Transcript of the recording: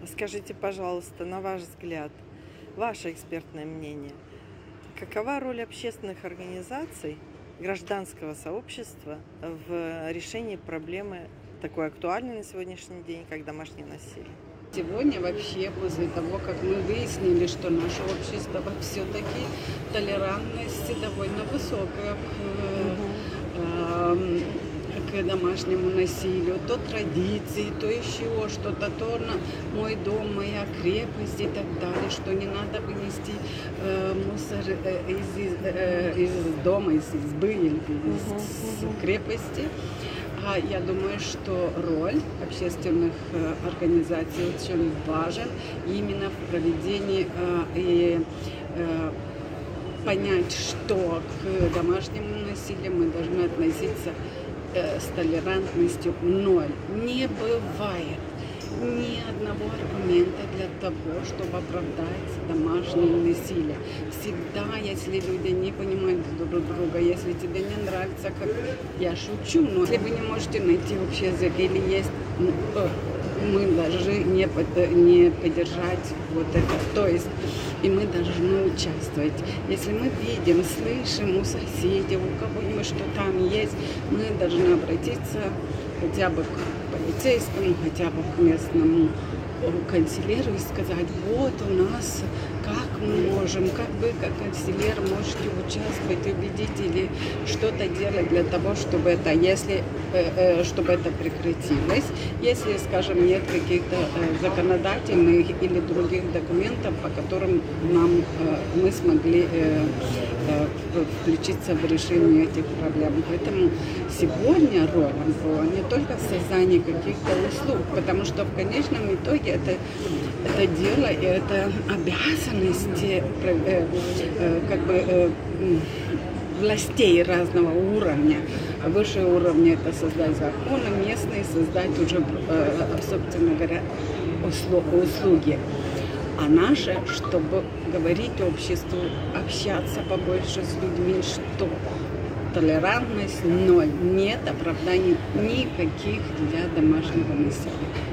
Скажите, пожалуйста, на ваш взгляд, ваше экспертное мнение, какова роль общественных организаций, гражданского сообщества в решении проблемы такой актуальной на сегодняшний день, как домашнее насилие? Сегодня вообще, после того, как мы выяснили, что наше общество все-таки толерантность довольно высокая к домашнему насилию, то традиции, то еще что-то, то мой дом, моя крепость и так далее, что не надо вынести мусор из дома, из избы или из крепости. Я думаю, что роль общественных организаций очень важен именно в проведении и понять, что к домашнему насилию мы должны относиться с толерантностью ноль. Не бывает ни одного аргумента для того, чтобы оправдать домашнее насилие. Всегда, если люди не понимают друг друга, если тебе не нравится, как я шучу, но если вы не можете найти общий язык или есть, мы должны не поддержать вот это. То есть и мы должны участвовать. Если мы видим, слышим у соседей, у кого-нибудь, что там есть, мы должны обратиться хотя бы к полицейскому, хотя бы к местному канцеляру и сказать: вот у нас, как мы можем, как вы, как канцеляр, можете участвовать, убедить или что-то делать для того, чтобы это, чтобы это прекратилось. Если, скажем, нет каких-то законодательных или других документов, по которым мы смогли включиться в решение этих проблем. Поэтому сегодня роль МФО не только в создании каких-то услуг, потому что в конечном итоге это дело и это обязанности властей разного уровня. Высшие уровни — это создать законы, местные — создать уже, собственно говоря, услуги. А наше, чтобы говорить обществу, общаться побольше с людьми, что толерантность ноль, нет оправданий никаких для домашнего насилия.